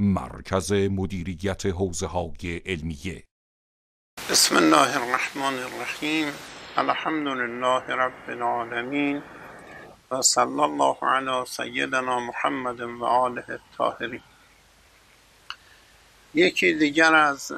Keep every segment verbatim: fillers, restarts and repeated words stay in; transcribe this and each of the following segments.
مرکز مدیریت حوزه‌های علمیه. بسم الله الرحمن الرحیم. الحمد لله رب العالمین و صلی الله علی سیدنا محمد و آله الطاهرین. یکی دیگر از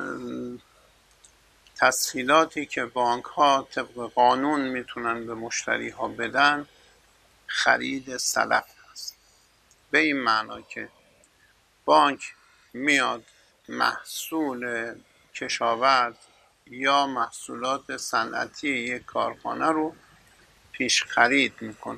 تسهیلاتی که بانک ها طبق قانون میتونن به مشتری ها بدن خرید سلف هست. به این معنا که بانک میاد محصول کشاورز یا محصولات صنعتی یک کارخانه رو پیش خرید میکنه.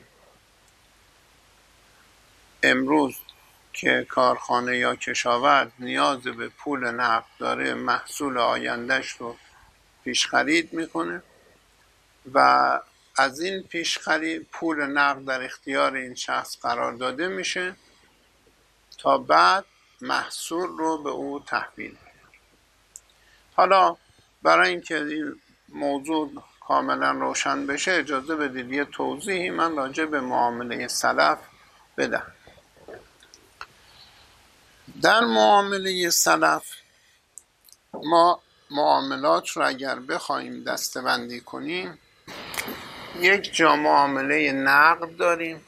امروز که کارخانه یا کشاورز نیاز به پول نقد داره، محصول آیندهش رو پیش خرید میکنه و از این پیش خرید پول نقد در اختیار این شخص قرار داده میشه تا بعد محصول رو به او تحویل میده. حالا برای اینکه این موضوع کاملا روشن بشه اجازه بدید یه توضیحی من راجع به معامله سلف بدم. در معامله سلف ما معاملات رو اگر بخوایم دسته‌بندی کنیم، یک جا معامله نقد داریم،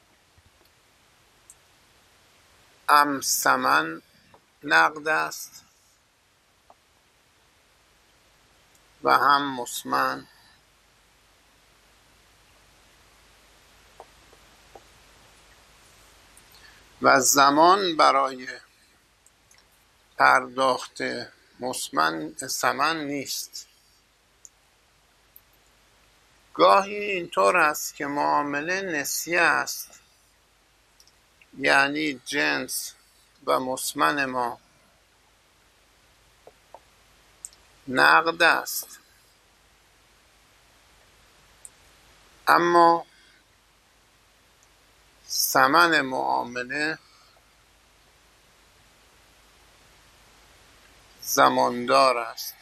هم ثمن نقد است و هم مثمن. و زمان برای پرداخت مثمن ثمن نیست. گاهی اینطور است که معامله نسیه است، یعنی جنس و مثمن ما نقد است اما ثمن معامله زماندار است.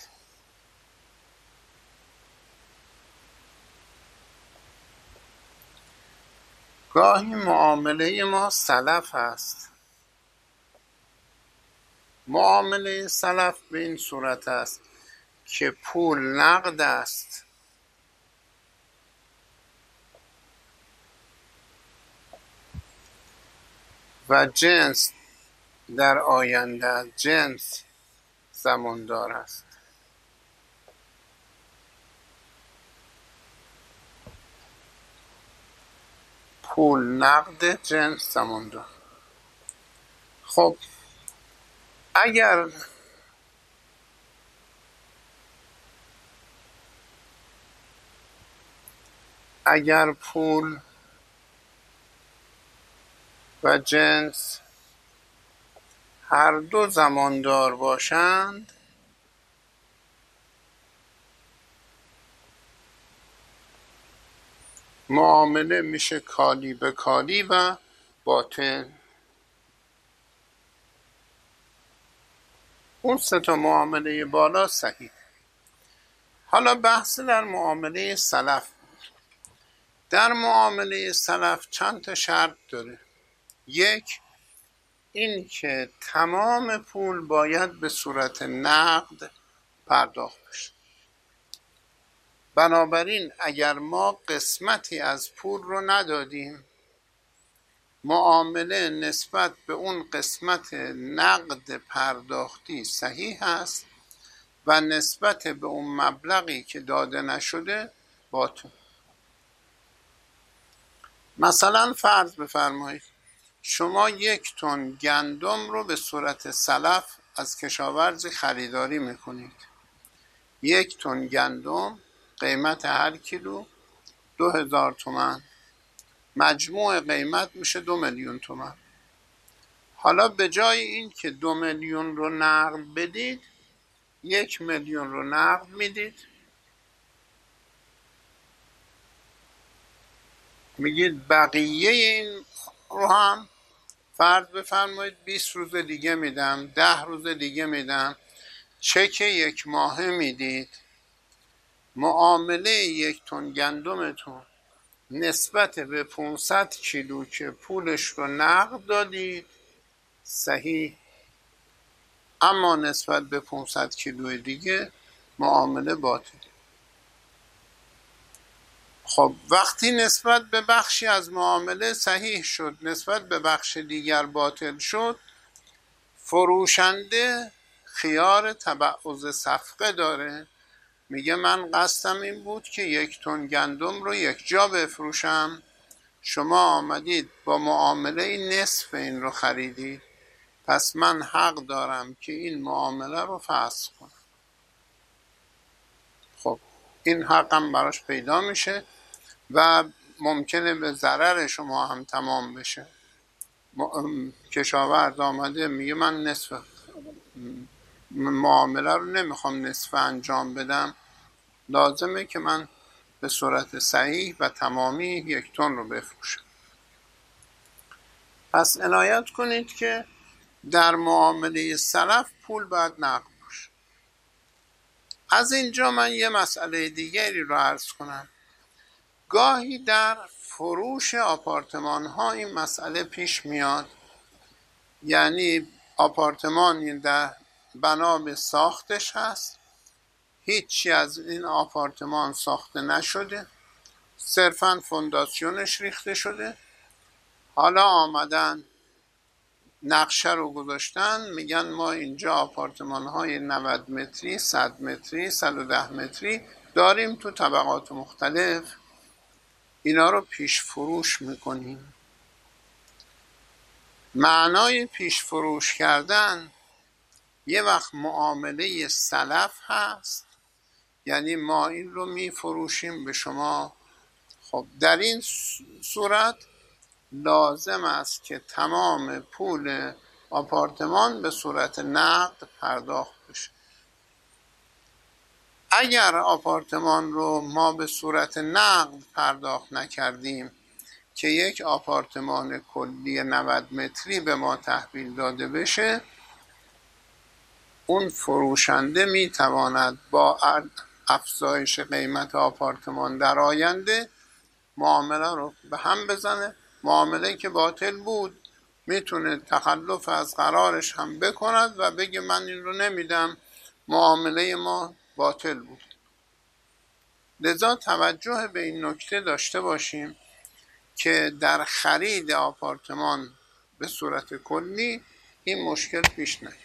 گاهی معامله ما سلف است. معامله سلف به این صورت است که پول نقد است و جنس در آینده جنس زماندار است. پول نقد، جنس زماندار. خب اگر اگر پول و جنس هر دو زماندار باشند، معامله میشه کالی به کالی و باطل. اون سه تا معامله بالا صحیح. حالا بحث در معامله سلف. در معامله سلف چند تا شرط داره. یک، این که تمام پول باید به صورت نقد پرداخت بشه. بنابراین اگر ما قسمتی از پول رو ندادیم، معامله نسبت به اون قسمت نقد پرداختی صحیح است و نسبت به اون مبلغی که داده نشده باطل. مثلا فرض بفرمایید شما یک تن گندم رو به صورت سلف از کشاورزی خریداری میکنید. یک تن گندم قیمت هر کیلو دو هزار تومان، مجموع قیمت میشه دو میلیون تومان. حالا به جای این که دو میلیون رو نقد بدید، یک میلیون رو نقد میدید، میگید بقیه این رو هم فرض بفرمایید بیست روز دیگه میدم، ده روز دیگه میدم، چک یک ماهه میدید. معامله یک تن گندمتون نسبت به پانصد کیلو که پولش رو نقد دادید صحیح اما نسبت به پانصد کیلو دیگه معامله باطل. خب وقتی نسبت به بخشی از معامله صحیح شد، نسبت به بخش دیگر باطل شد، فروشنده خیار تبعض صفقه داره. میگه من قصدم این بود که یک تن گندم رو یک جا بفروشم، شما آمدید با معامله نصف این رو خریدید، پس من حق دارم که این معامله رو فسخ کنم. خب این حقم براش پیدا میشه و ممکنه به ضرر شما هم تمام بشه. کشاورز آمده میگه من نصف معامله رو نمیخوام نصف انجام بدم، لازمه که من به صورت صحیح و تمامی یک تن رو بفروشم. پس عنایت کنید که در معامله سلف پول باید نقد باشه. از اینجا من یه مسئله دیگری رو عرض کنم. گاهی در فروش آپارتمان ها این مسئله پیش میاد، یعنی آپارتمانی در بنا به ساختش هست، هیچی از این آپارتمان ساخته نشده، صرفاً فونداسیونش ریخته شده، حالا آمدن نقشه رو گذاشتن، میگن ما اینجا آپارتمان های نود متری، صد متری، صد و ده متری داریم تو طبقات مختلف، اینا رو پیش فروش میکنیم. معنای پیش فروش کردن یه وقت معامله سلف هست، یعنی ما این رو میفروشیم به شما. خب در این صورت لازم است که تمام پول آپارتمان به صورت نقد پرداخت بشه. اگر آپارتمان رو ما به صورت نقد پرداخت نکردیم که یک آپارتمان کلی نود متری به ما تحویل داده بشه، اون فروشنده میتواند با افزایش قیمت آپارتمان در آینده معامله رو به هم بزنه. معامله که باطل بود میتونه تخلف از قرارش هم بکند و بگه من این رو نمیدم، معامله ما باطل بود. لذا توجه به این نکته داشته باشیم که در خرید آپارتمان به صورت کلی این مشکل پیش نیاد.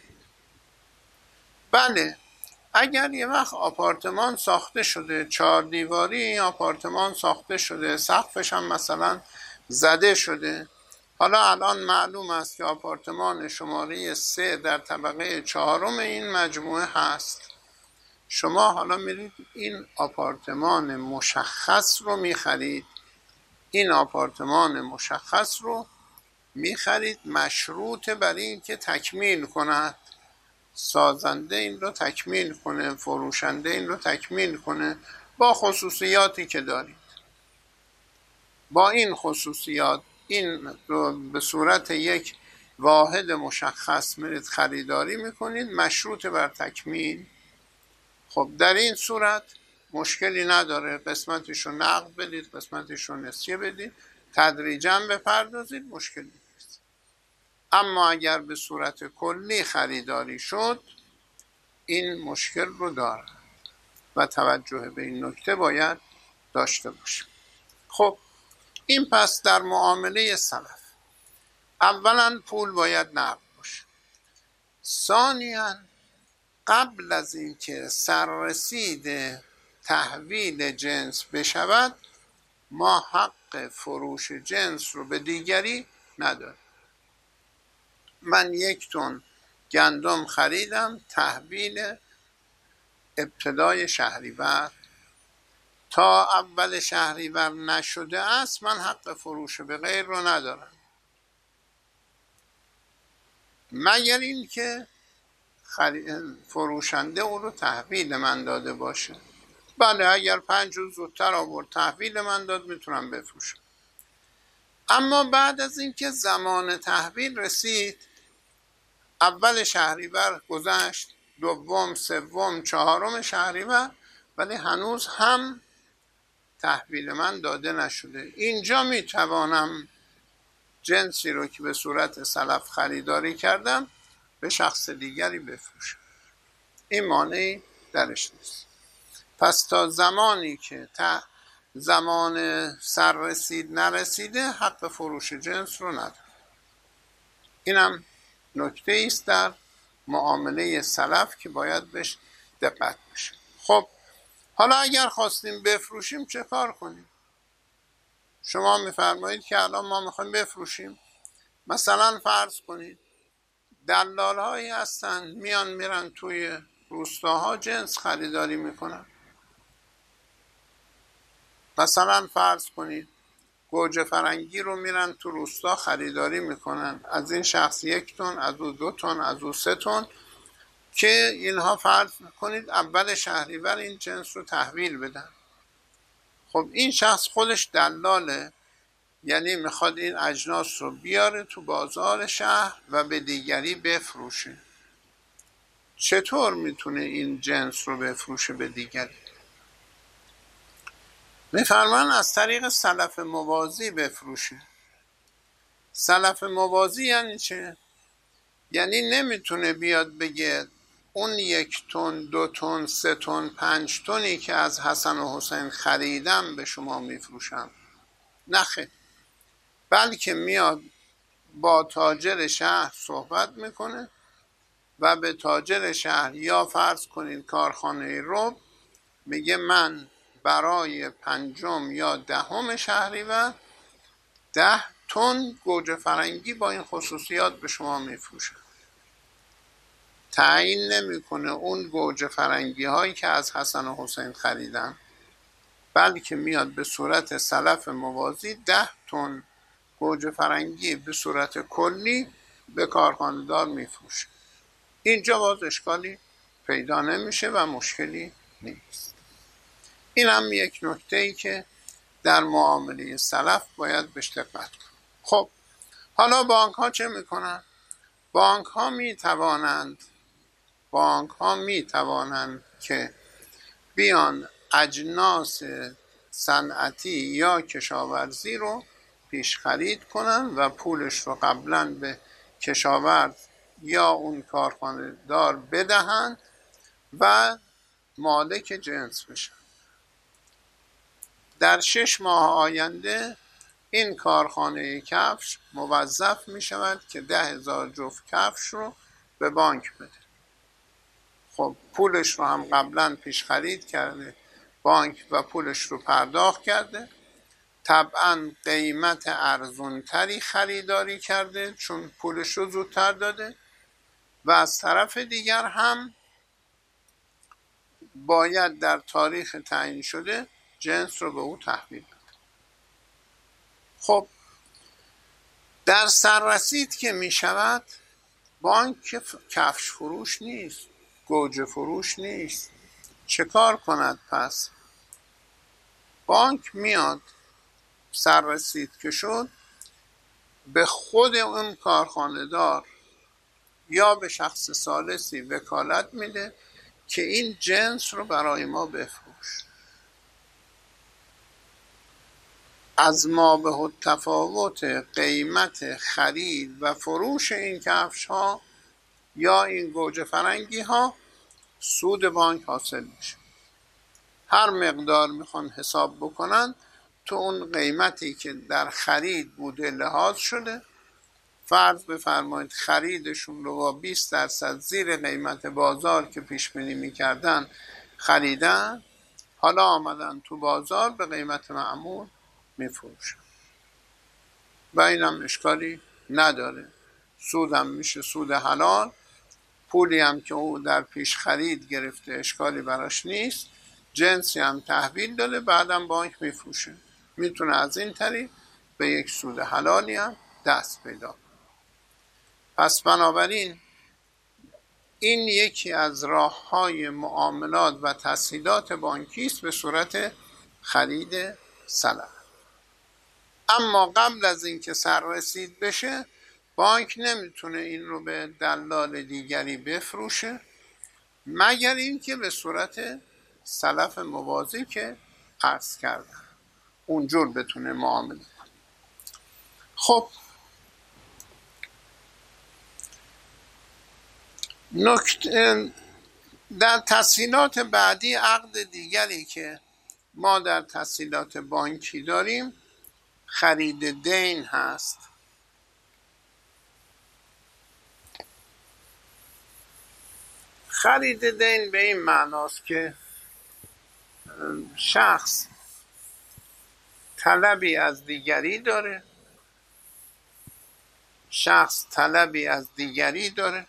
بله، اگر یه وقت آپارتمان ساخته شده، چهار دیواری این آپارتمان ساخته شده، سقفش هم مثلا زده شده، حالا الان معلوم است که آپارتمان شماره سه در طبقه چهارم این مجموعه هست، شما حالا میرید این آپارتمان مشخص رو میخرید، این آپارتمان مشخص رو میخرید مشروط بر این که تکمیل کند، سازنده این رو تکمیل کنه، فروشنده این رو تکمیل کنه با خصوصیاتی که دارید. با این خصوصیات این رو به صورت یک واحد مشخص میرید خریداری میکنید مشروط بر تکمیل. خب در این صورت مشکلی نداره، قسمتش رو نقد بدید، قسمتش رو نسیه بدید، تدریجاً بپردازید، مشکلی نیست. اما اگر به صورت کلی خریداری شد این مشکل رو داره و توجه به این نکته باید داشته باشیم. خب این پس در معامله سلف اولا پول باید نقد باشه. ثانیاً قبل از اینکه سررسید تحویل جنس بشود ما حق فروش جنس رو به دیگری نداریم. من یک تن گندم خریدم تحویل ابتدای شهریور، تا اول شهریور نشده است من حق فروش به غیر رو ندارم، مگر این که فروشنده اون رو تحویل من داده باشه. بله اگر پنج روز زودتر آورد تحویل من داد میتونم بفروشم. اما بعد از اینکه زمان تحویل رسید، اول شهریور گذشت، دوم، سوم، چهارم شهریور، ولی هنوز هم تحویل من داده نشده، اینجا میتوانم جنسی رو که به صورت سلف خریداری کردم به شخص دیگری بفروشه. این مانعی درش نیست. پس تا زمانی که تا زمان سر رسید نرسیده حق فروش جنس رو نداره. اینم نکته است در معامله سلف که باید بهش دقت بشه. خب حالا اگر خواستیم بفروشیم چه کار کنیم؟ شما میفرمایید که الان ما میخوایم بفروشیم. مثلا فرض کنید دلال هایی هستن میان میرن توی روستاها جنس خریداری میکنن. مثلا فرض کنید گوجه فرنگی رو میرن تو روستا خریداری میکنن، از این شخص یک تن، از او دو تن، از او سه تن، که اینها فرض کنید اول شهریور این جنس رو تحویل بدن. خب این شخص خودش دلاله، یعنی میخواد این اجناس رو بیاره تو بازار شهر و به دیگری بفروشه. چطور میتونه این جنس رو بفروشه به دیگری؟ میفرمان از طریق سلف موازی بفروشه. سلف موازی یعنی چه؟ یعنی نمیتونه بیاد بگه اون یک تن، دو تن، سه تن، پنج تنی که از حسن و حسین خریدم به شما میفروشم. نخیر، بلکه میاد با تاجر شهر صحبت میکنه و به تاجر شهر یا فرض کنید کارخانه رب میگه من برای پنجم یا دهم شهریور ده تن گوجه فرنگی با این خصوصیات به شما میفروشم. تعیین نمیکنه اون گوجه فرنگی هایی که از حسن و حسین خریدم، بلکه میاد به صورت سلف موازی ده تن گوجه فرنگی به صورت کلی به کارخانه دار میفروشه. اینجا باز اشکالی پیدا نمیشه و مشکلی نیست. این هم یک نکته ای که در معامله سلف باید بهش دقت کنیم. خب حالا بانک ها چه میکنن؟ بانک ها میتوانند بانک ها میتوانند که بیان اجناس صنعتی یا کشاورزی رو پیش خرید کنن و پولش رو قبلا به کشاورز یا اون کارخانه دار بدهند و مالک جنس بشن. در شش ماه آینده این کارخانه کفش موظف می شود که ده هزار جفت کفش رو به بانک بده. خب پولش رو هم قبلا پیش خرید کرده بانک و پولش رو پرداخت کرده، طبعا قیمت ارزونتری خریداری کرده چون پولش رو زودتر داده و از طرف دیگر هم باید در تاریخ تعیین شده جنس رو به او تحویل بده. خب در سررسید که می شود بانک کفش فروش نیست، گوجه فروش نیست. چه کار کند پس؟ بانک میاد سررسید که شد به خود اون کارخانه دار یا به شخص ثالثی وکالت میده که این جنس رو برای ما بفروش. از ما به تفاوت قیمت خرید و فروش این کفش ها یا این گوجه فرنگی ها سود بانک حاصل میشه. هر مقدار میخوان حساب بکنن تو اون قیمتی که در خرید بوده لحاظ شده. فرض بفرمایید خریدشون رو با بیست درصد زیر قیمت بازار که پیش بینی میکردن خریدن، حالا آمدن تو بازار به قیمت معمول میفروشن و اینم اشکالی نداره. سودم میشه سود حلال، پولی هم که او در پیش خرید گرفته اشکالی براش نیست، جنسی هم تحویل داده بعدم بانک میفروشه، میتونه از این طریق به یک سود حلالی هم دست پیدا کنه. پس بنابراین این یکی از راه‌های معاملات و تسهیلات بانکی است به صورت خرید سلف. اما قبل از اینکه سررسید بشه بانک نمیتونه این رو به دلال دیگری بفروشه مگر اینکه به صورت سلف موازی که عرض کردم اونجور بتونه معامله کنه. خب نکته در تسهیلات بعدی، عقد دیگری که ما در تسهیلات بانکی داریم خرید دین هست. خرید دین به این معناست که شخص طلبی از دیگری داره شخص طلبی از دیگری داره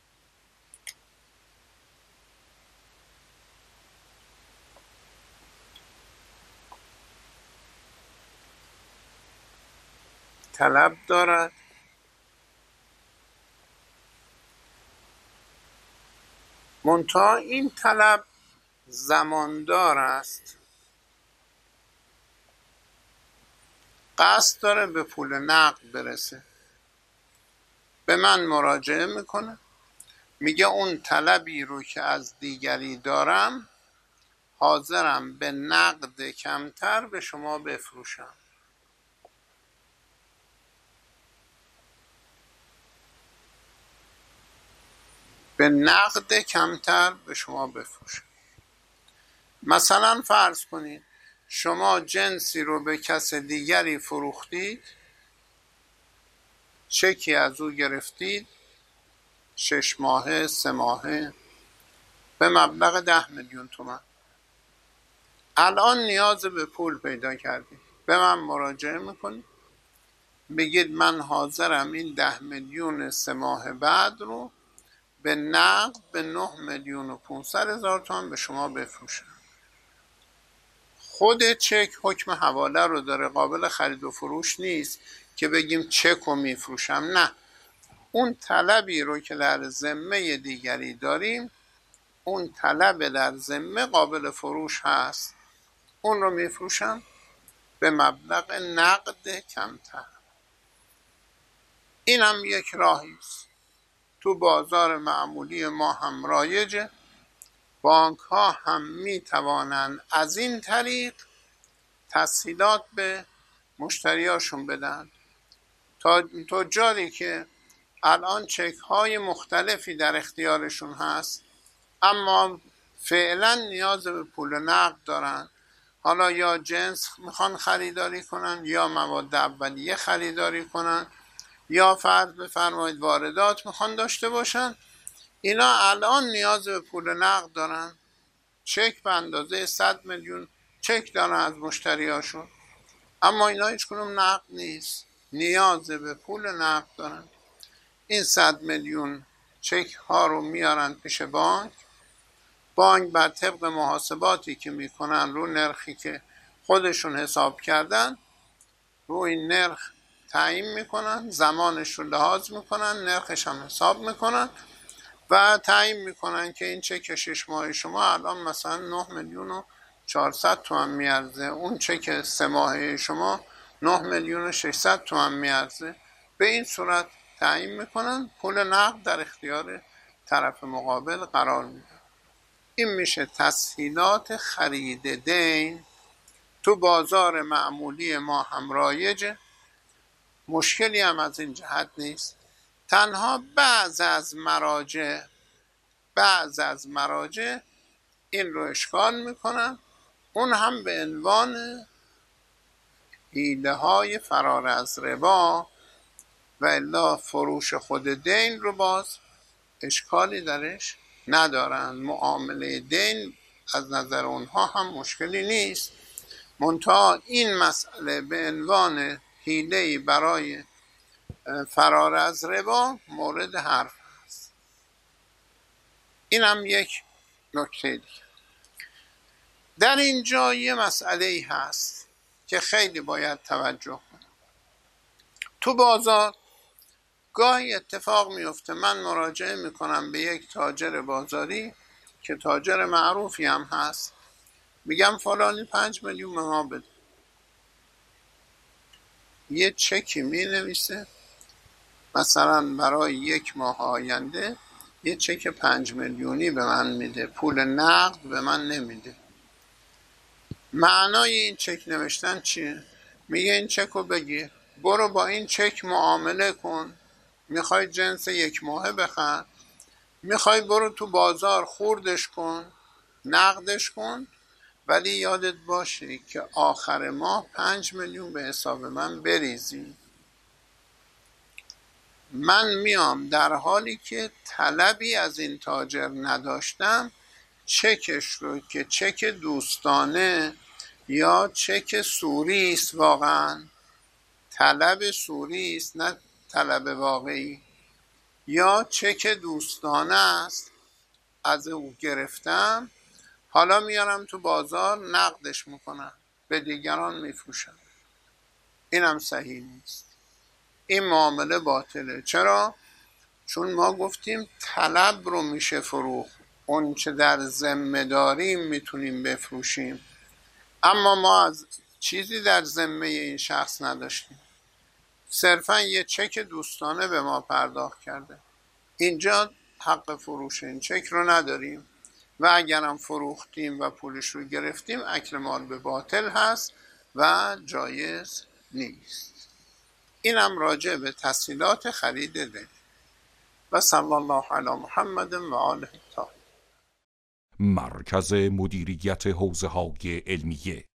طلب دارد منتها این طلب زماندار است، قصد داره به پول نقد برسه، به من مراجعه میکنه، میگه اون طلبی رو که از دیگری دارم حاضرم به نقد کمتر به شما بفروشم. به نقد کمتر به شما بفروشم. مثلا فرض کنید شما جنسی رو به کس دیگری فروختید، چکی از او گرفتید شش ماهه سه ماهه به مبلغ ده میلیون تومان. الان نیاز به پول پیدا کردید، به من مراجعه میکنید، بگید من حاضرم این ده میلیون سه ماه بعد رو به نقد به نه میلیون و پونصد هزار تومان به شما بفروشم. خود چک حکم حواله رو داره، قابل خرید و فروش نیست که بگیم چک رو میفروشم. نه، اون طلبی رو که در ذمه دیگری داریم، اون طلب در ذمه قابل فروش هست، اون رو میفروشم به مبلغ نقد کمتر. این هم یک راهی است، تو بازار معمولی ما هم رایجه. بانک ها هم می توانند از این طریق تسهیلات به مشتریاشون بدن. تا تجاری که الان چک های مختلفی در اختیارشون هست اما فعلا نیاز به پول نقد دارن، حالا یا جنس میخوان خریداری کنن یا مواد اولیه خریداری کنن یا فرض بفرمایید واردات میخوان داشته باشن، اینا الان نیاز به پول نقد دارن. چک به اندازه صد میلیون چک دارن از مشتریاشون، اما اینا هیچ کنون نقد نیست، نیاز به پول نقد دارن. این صد میلیون چک ها رو میارن پیش بانک، بانک بر طبق محاسباتی که میکنن رو نرخی که خودشون حساب کردن رو این نرخ تعیین میکنن، زمانش رو لحاظ میکنن، نرخش هم حساب میکنن و تعیین میکنن که این چک شش ماهه شما الان مثلا نه میلیون و چهارصد تومن میارزه، اون چک سه ماهه شما نه میلیون و ششصد تومن میارزه. به این صورت تعیین میکنن، پول نقد در اختیار طرف مقابل قرار میدن. این میشه تسهیلات خرید دین. تو بازار معمولی ما هم رایجه، مشکلی هم از این جهت نیست. تنها بعض از مراجع بعض از مراجع این رو اشکال میکنن، اون هم به عنوان حیله های فرار از ربا، و الا فروش خود دین رو باز اشکالی درش ندارن. معامله دین از نظر اونها هم مشکلی نیست، منتها این مسئله به عنوان حیله‌ای برای فرار از ربا مورد حرف هست. این هم یک نکته دیگه. در اینجا یه مسئله ای هست که خیلی باید توجه کنیم. تو بازار گاهی اتفاق میفته من مراجعه میکنم به یک تاجر بازاری که تاجر معروفی هم هست، میگم فلانی پنج میلیون به ما بده، یه چکی می نویسه مثلا برای یک ماه آینده یه چک پنج میلیونی به من میده، پول نقد به من نمیده. معنای این چک نوشتن چیه؟ میگه این چک رو بگیر، برو با این چک معامله کن، میخوای جنس یک ماهه بخر، میخوای برو تو بازار خوردش کن، نقدش کن، ولی یادت باشه که آخر ماه پنج میلیون به حساب من بریزی. من میام در حالی که طلبی از این تاجر نداشتم، چکش رو که چک دوستانه یا چک سوری است، واقعا طلب سوری است نه طلب واقعی، یا چک دوستانه است، از او گرفتم، حالا میارم تو بازار نقدش میکنم، به دیگران میفروشم. اینم صحیح نیست، این معامله باطله. چرا؟ چون ما گفتیم طلب رو میشه فروخت، اون چه در ذمه داریم میتونیم بفروشیم، اما ما از چیزی در ذمه این شخص نداشتیم، صرفا یه چک دوستانه به ما پرداخت کرده. اینجا حق فروش این چک رو نداریم و اگرم فروختیم و پولش رو گرفتیم، اکل مال به باطل هست و جایز نیست. اینم راجع به تسهیلات خرید دل. و صلی الله علی محمد و آله الطاهرین. مرکز مدیریت حوزه‌های علمیه